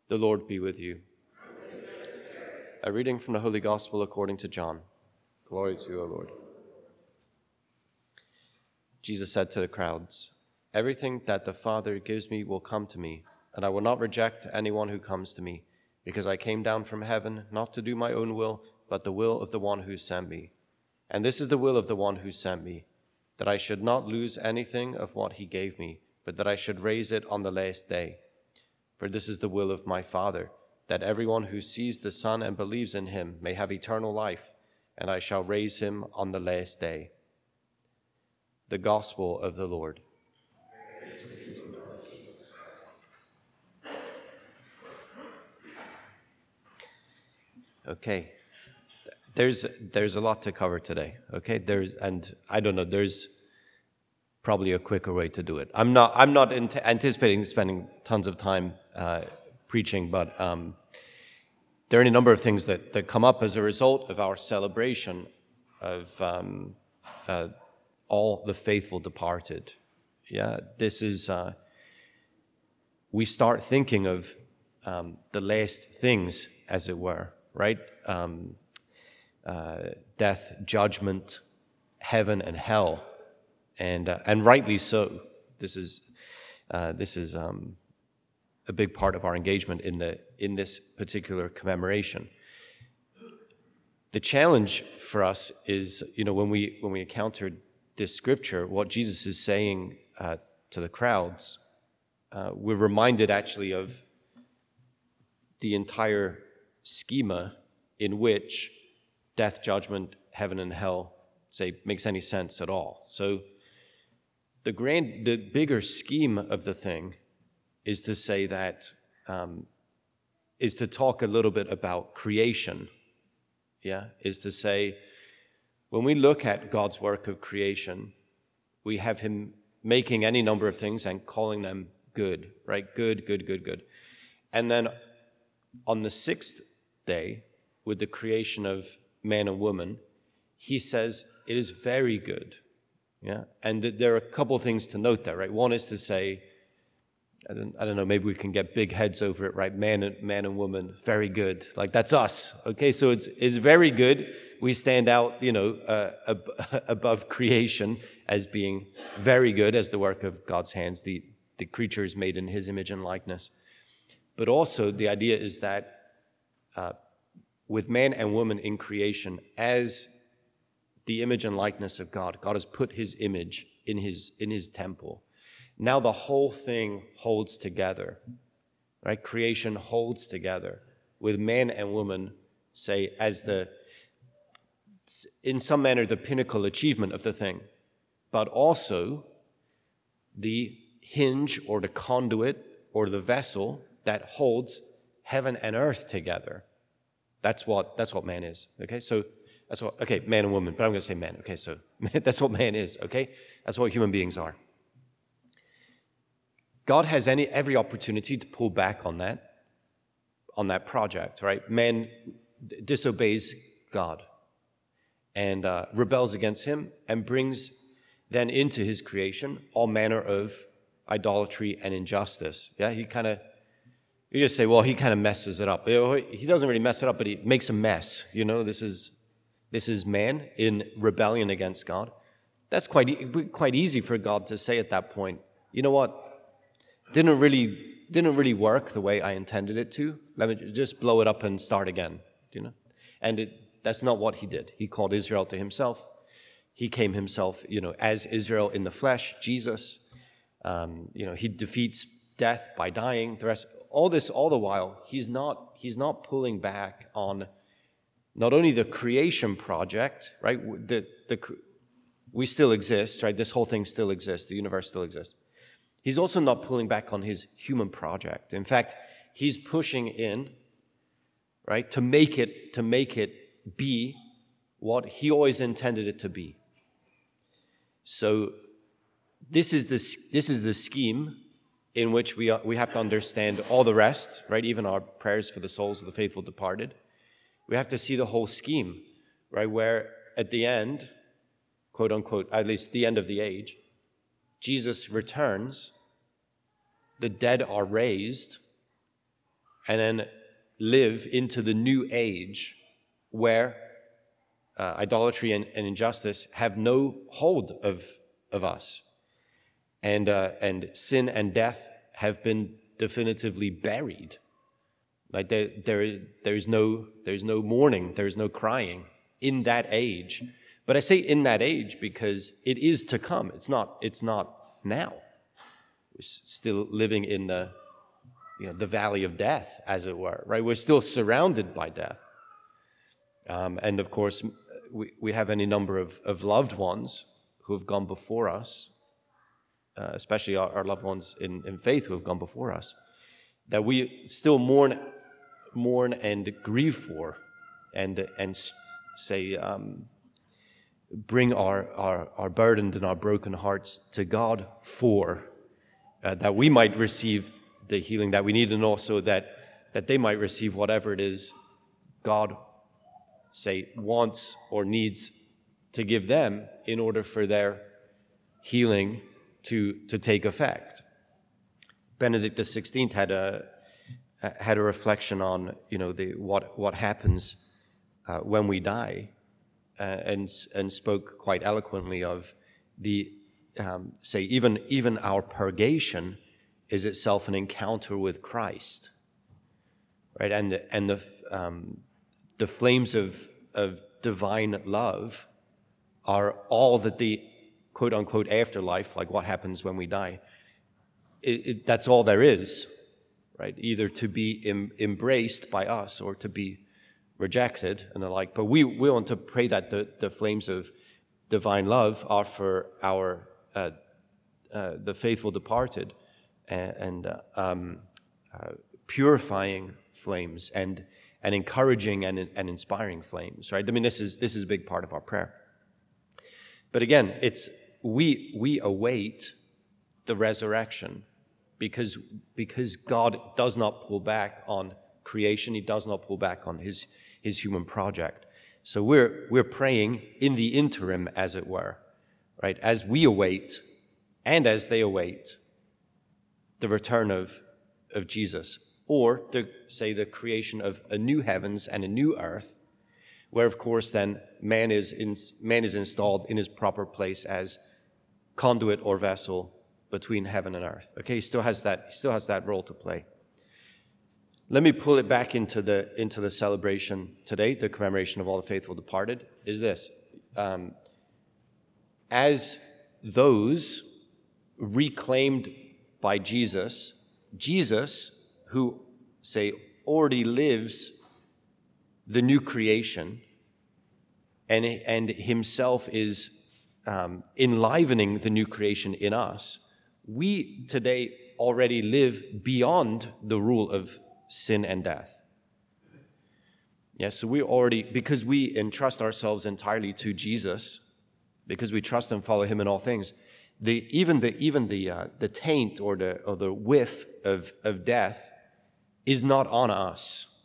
The Lord be with you. A reading from the Holy Gospel according to John. Glory to you, O Lord. Jesus said to the crowds, "Everything that the Father gives me will come to me, and I will not reject anyone who comes to me, because I came down from heaven not to do my own will, but the will of the one who sent me. And this is the will of the one who sent me, that I should not lose anything of what he gave me, but that I should raise it on the last day. For this is the will of my Father, that everyone who sees the Son and believes in him may have eternal life, and I shall raise him on the last day." The Gospel of the Lord. Okay, there's a lot to cover today. Okay, there's probably a quicker way to do it. I'm not anticipating spending tons of time preaching, but there are any number of things that come up as a result of our celebration of all the faithful departed. Yeah, this is we start thinking of the last things, as it were, right? Death, judgment, heaven, and hell, and rightly so. This is a big part of our engagement in this particular commemoration. The challenge for us is, when we encountered this scripture, what Jesus is saying to the crowds, we're reminded actually of the entire schema in which death, judgment, heaven, and hell, makes any sense at all. So the bigger scheme of the thing is to say that, is to talk a little bit about creation. Yeah, is to say, when we look at God's work of creation, we have him making any number of things and calling them good, right? Good, good, good, good. And then on the sixth day, with the creation of man and woman, he says it is very good. Yeah, and there are a couple of things to note there, right? One is to say, I don't know, maybe we can get big heads over it, right? Man and woman, very good. Like, that's us. Okay, so it's very good. We stand out, above creation as being very good, as the work of God's hands. The creature is made in his image and likeness. But also the idea is that with man and woman in creation as the image and likeness of God, God has put his image in his temple. Now the whole thing holds together, right? Creation holds together with man and woman, as in some manner, the pinnacle achievement of the thing, but also the hinge or the conduit or the vessel that holds heaven and earth together. That's what man is. Okay, so man and woman, but I'm going to say man. Okay, so that's what man is. Okay, that's what human beings are. God has every opportunity to pull back on that project, right? Man disobeys God and rebels against him and brings then into his creation all manner of idolatry and injustice. Yeah, you just say, well, he kind of messes it up. He doesn't really mess it up, but he makes a mess. This is man in rebellion against God. That's quite easy for God to say at that point, you know what? Didn't really work the way I intended it to. Let me just blow it up and start again. And that's not what he did. He called Israel to himself. He came himself, as Israel in the flesh, Jesus. He defeats death by dying. The rest, all the while, he's not pulling back on not only the creation project, right? We still exist, right? This whole thing still exists. The universe still exists. He's also not pulling back on his human project. In fact, he's pushing in, right, to make it be what he always intended it to be. So this is the scheme in which we have to understand all the rest, right? Even our prayers for the souls of the faithful departed. We have to see the whole scheme, right? Where at the end, quote unquote, at least the end of the age, Jesus returns, the dead are raised, and then live into the new age where idolatry and injustice have no hold of us. And sin and death have been definitively buried. Like there's no mourning, there's no crying in that age. But I say in that age because it is to come. It's not now. We're still living in the valley of death, as it were, right? We're still surrounded by death. And of course, we have any number of loved ones who have gone before us, especially our loved ones in faith who have gone before us, that we still mourn and grieve for, and say, bring our burdened and our broken hearts to God for, that we might receive the healing that we need, and also that they might receive whatever it is God, say, wants or needs to give them in order for their healing to take effect. Benedict XVI had a reflection on what happens when we die, and spoke quite eloquently of the say even our purgation is itself an encounter with Christ, right? And the flames of divine love are all that the quote unquote afterlife, like what happens when we die, that's all there is, right? Either to be embraced by us or to be rejected and the like. But we want to pray that the flames of divine love are for our the faithful departed, and purifying flames and encouraging and inspiring flames, right? I mean, this is a big part of our prayer. But again, it's we await the resurrection because God does not pull back on creation. He does not pull back on his human project. So we're praying in the interim, as it were, right? As we await and as they await the return of Jesus, or the creation of a new heavens and a new earth, where of course then man is installed in his proper place as conduit or vessel between heaven and earth. Okay, he still has that role to play. Let me pull it back into the celebration today, the commemoration of all the faithful departed, is this. As those reclaimed by Jesus, who, say, already lives the new creation and himself is enlivening the new creation in us, we today already live beyond the rule of sin and death. Yes, so we already, because we entrust ourselves entirely to Jesus, because we trust and follow him in all things, even the taint or the whiff of death is not on us.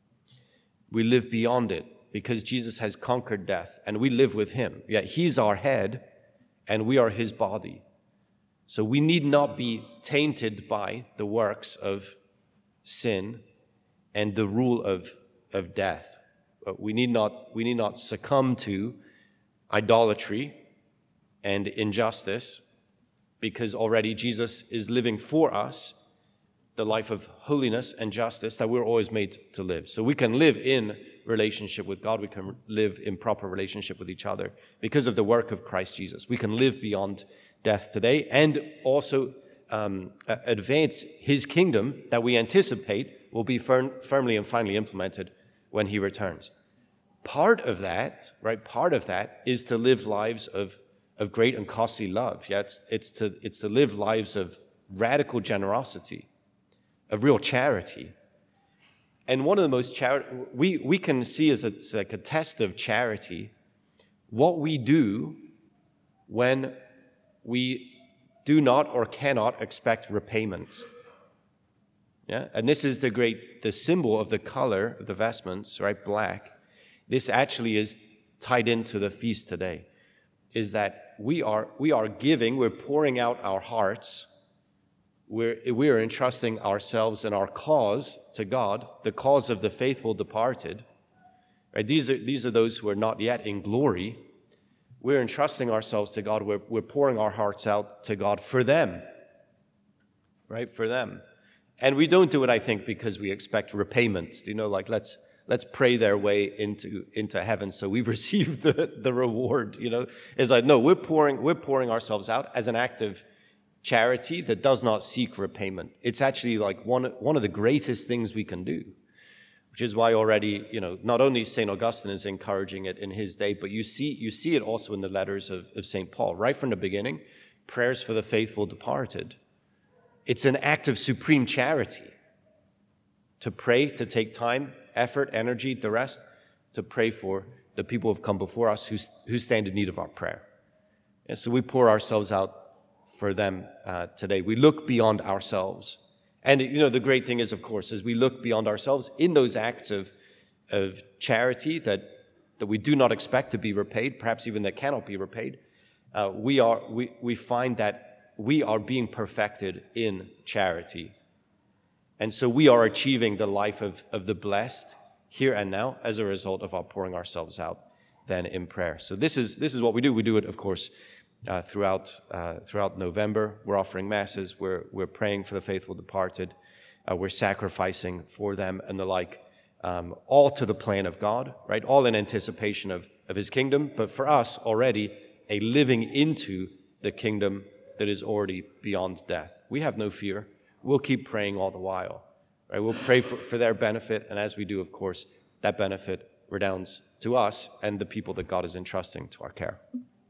We live beyond it because Jesus has conquered death and we live with him. Yet he's our head and we are his body. So we need not be tainted by the works of sin and the rule of death. We need not succumb to idolatry and injustice, because already Jesus is living for us the life of holiness and justice that we're always made to live. So we can live in relationship with God. We can live in proper relationship with each other because of the work of Christ Jesus. We can live beyond death today and also advance his kingdom that we anticipate will be firmly and finally implemented when he returns. Part of that is to live lives of great and costly love. Yeah, it's to live lives of radical generosity, of real charity. And one of the most we can see as it's like a test of charity what we do when we do not or cannot expect repayment. Yeah, and this is the symbol of the color of the vestments, right? Black. This actually is tied into the feast today, is that we are giving, we're pouring out our hearts we are entrusting ourselves and our cause to God, the cause of the faithful departed. Right? These are those who are not yet in glory. We're entrusting ourselves to God. We're pouring our hearts out to God for them. Right? For them. And we don't do it, I think, because we expect repayment. Like let's pray their way into heaven so we've received the reward. It's like, no, we're pouring ourselves out as an act of charity that does not seek repayment. It's actually like one of the greatest things we can do, which is why already, not only St. Augustine is encouraging it in his day, but you see it also in the letters of St. Paul. Right from the beginning, prayers for the faithful departed. It's an act of supreme charity to pray, to take time, effort, energy, the rest, to pray for the people who have come before us who stand in need of our prayer. And so we pour ourselves out for them today. We look beyond ourselves. And, the great thing is, of course, as we look beyond ourselves in those acts of charity that we do not expect to be repaid, perhaps even that cannot be repaid, we find that we are being perfected in charity. And so we are achieving the life of the blessed here and now as a result of our pouring ourselves out then in prayer. So this is what we do. We do it, of course, throughout November. We're offering masses. We're praying for the faithful departed. We're sacrificing for them and the like, all to the plan of God, right? All in anticipation of his kingdom. But for us already, a living into the kingdom that is already beyond death. We have no fear. We'll keep praying all the while. Right? We'll pray for their benefit, and as we do, of course, that benefit redounds to us and the people that God is entrusting to our care.